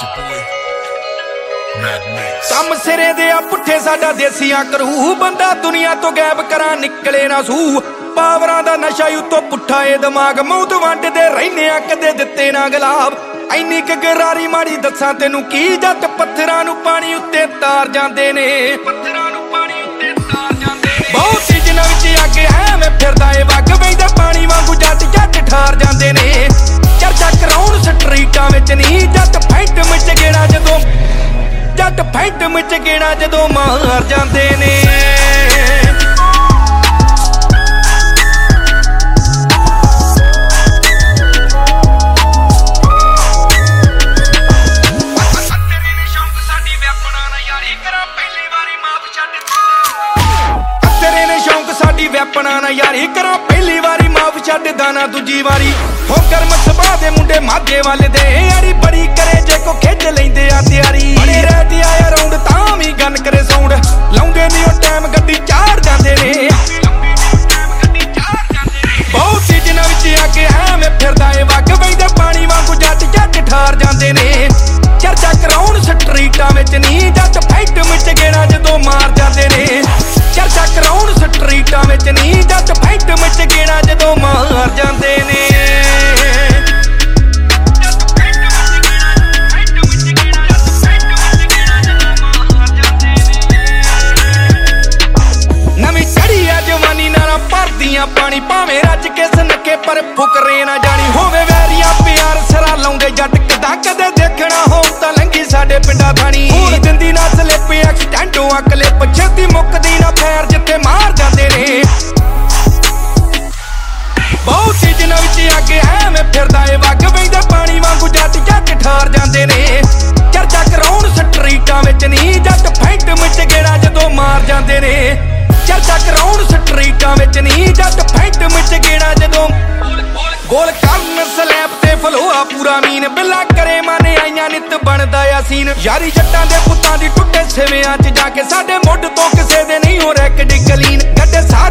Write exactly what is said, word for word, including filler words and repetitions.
ਕੰਮ ਸਿਰੇ ਦੇ ਆ ਪੁੱਠੇ ਸਾਡਾ ਦੇਸੀਆਂ ਕਰੂ ਬੰਦਾ ਦੁਨੀਆ ਤੋਂ ਗਾਇਬ ਕਰਾਂ ਨਿਕਲੇ ਨਾ ਸੂ ਪਾਵਰਾਂ ਦਾ ਨਸ਼ਾ ਉਤੋਂ ਪੁੱਠਾ ਏ ਦਿਮਾਗ ਮੌਤ ਵੰਡਦੇ ਰਹਿੰਦੇ ਆ ਕਦੇ ਦਿੱਤੇ ਨਾ ਗੁਲਾਬ ਐਨੀ ਕ ਗਰਾਰੀ ਮਾੜੀ ਦੱਸਾਂ ਤੈਨੂੰ ਕੀ ਜੱਟ ਪੱਥਰਾਂ ਨੂੰ ਪਾਣੀ ਉੱਤੇ ਤਾਰ ਜਾਂਦੇ ਨੇ ਪੱਥਰਾਂ ਨੂੰ ਪਾਣੀ ਉੱਤੇ ਤਾਰ ਜਾਂਦੇ ਨੇ ਬਹੁਤ ਸੀਜ਼ਨਾਂ ਵਿੱਚ ਅੱਗ ਐਵੇਂ ਫਿਰਦਾ ਏ ਵੱਗ ਵੈਂਦਾ ਪਾਣੀ ਵਾਂਗੂ ਜੱਟ ਜੱਟ ਠਾਰ ਜਾਂਦੇ ਨੇ ਚਰਚਾ ਕਰਾਉਣ ਸਟਰੀਟਾਂ ਵਿੱਚ ਨਹੀਂ ਜੱਟ ਫੈਂਟ ਵਿੱਚ ਗੇੜਾ ਜਦੋਂ ਜੱਟ ਫੈਂਟ ਵਿੱਚ ਗੇੜਾ ਜਦੋਂ ਮਾਰ ਜਾਂਦੇ ਨੇ ਵੈਪਣਾ ਨਾ ਯਾਰੀ ਕਰਾਂ ਪਹਿਲੀ ਵਾਰੀ ਮਾਫ ਛੱਡ ਦਾਣਾ ਦੂਜੀ ਵਾਰੀ ਹੋ ਕਰਮ ਸਭਾ ਦੇ ਮੁੰਡੇ ਮਾਝੇ ਵਾਲੇ ਦੇ ਯਾਰੀ ਬੜੀ ਕਰੇ ਜੇ ਕੋ ਖਿੱਚ ਲੈਂਦੇ ਆ ਤਿਆਰੀ ਬੜੇ ਰਹਿ ਆਇਆ ਰਾਉਂਡ ਤਾਂ ਵੀ ਗਨ ਕਰੇ ਸਾਊਂਡ ਲਾਉਂਦੇ ਨਹੀਂ ਉਹ ਟਾਈਮ ਗੱਡੀ ਚਾੜ ਜਾਂਦੇ ਨੇ ਬਹੁਤ ਸੀਜ਼ਨਾਂ ਵਿੱਚ ਅੱਗੇ ਐਵੇਂ ਫਿਰਦਾ ਏ ਵੱਗ ਵੈਂਦੇ ਪਾਣੀ ਵਾਂਗੂ ਜੱਟ ਜੱਟ ਠਾਰ ਜਾਂਦੇ ਨੇ ਚਰਚਾ ਕਰਾਉਣ ਸਟਰੀਟਾਂ ਵਿੱਚ ਨਹੀਂ ਜੱਟ ਫੈਂਟ ਵਿੱਚ ਗੇੜਾ ਜਦੋਂ ਮਾਰ ਜਾਂਦੇ ਨੇ ਚਰਚਾ ਕਰਾਉਣ ਸਟਰੀਟਾਂ ਵਿੱਚ ਨਹੀਂ ਜੱਟ ਫੈਂਟ ਵਿੱਚ ਗੇੜਾ ਜਦੋਂ ਮਾਰ ਜਾਂਦੇ ਨੇ ਨਵੀਂ ਚੜੀ ਆ ਜਵਾਨੀ ਨਾਲਾਂ ਭਰਦੀਆਂ ਪਾਣੀ ਭਾਵੇਂ ਰੱਜ ਕੇ ਸਨੱਕੇ ਪਰ ਫੁਕਰੇ ਨਾ ਜਾਣੀ ਹੋਵੇ ਵੈਰੀਆਂ ਪਿਆਰ ਸਿਰਾ ਲਾਉਂਦੇ ਜੱਟ ਕਦਾ ਕਦੇ ਦੇਖਣਾ ਹੋ ਤਾਂ ਲੰਗੀ ਸਾਡੇ ਪਿੰਡਾਂ ਥਾਣੀ ਹੁਣ ਦਿੰਦੀ ਨਾ ਸਲਿੱਪ ਐਕਸੀਡੈਂਟੋਂ ਅਕਲੇ ਛੇਤੀ ਮੁੱਕਦੀ ਨਾ ਫੈਰ ਜਿੱਥੇ ਮਾਰ ਜਾਂਦੇ ਨੇ ਬਹੁਤ ਸੀਜ਼ਨਾਂ ਵਿੱਚ ਅੱਗੇ ਐਵੇਂ ਫਿਰਦਾ ਏ ਵੱਗ ਵੈਂਦੇ ਪਾਣੀ ਵਾਂਗੂ ਜੱਟ ਜੱਟ ਠਾਰ ਜਾਂਦੇ ਨੇ ਚਰਚਾ ਕਰਾਉਣ ਸਟਰੀਟਾਂ ਵਿੱਚ ਨਹੀਂ ਜੱਟ ਫੈਂਟ ਵਿੱਚ ਗੇੜਾ ਜਦੋਂ ਮਾਰ ਜਾਂਦੇ ਨੇ ਚਰਚਾ ਕਰਾਉਣ ਸਟਰੀਟਾਂ ਵਿੱਚ ਨਹੀਂ ਜੱਟ ਫੈਂਟ ਵਿੱਚ ਗੇੜਾ ਜਦੋਂ ਗੋਲ ਕਰਨ ਸਲੈਬ ਤੇ ਫਲੋਆ ਪੂਰਾ ਮੀਨ ਬਿੱਲਾ ਕਰੇ ਮਾਨੇ ਆਈਆਂ ਨਿੱਤ ਬਣਦਾ ਆ ਸੀਨ ਯਾਰੀ ਜੱਟਾਂ ਦੇ ਪੁੱਤਾਂ ਦੀ ਟੁੱਟੇ ਸਿਵਿਆਂ 'ਚ ਜਾ ਕੇ ਸਾਡੇ ਮੁੱਢ ਤੋਂ ਕਿਸੇ ਦੇ ਨਹੀਂ ਹੋ ਰਹਿ ਕਿੱਡੀ ਕਲੀਨ ਗੱਡੇ ਸਾਰੇ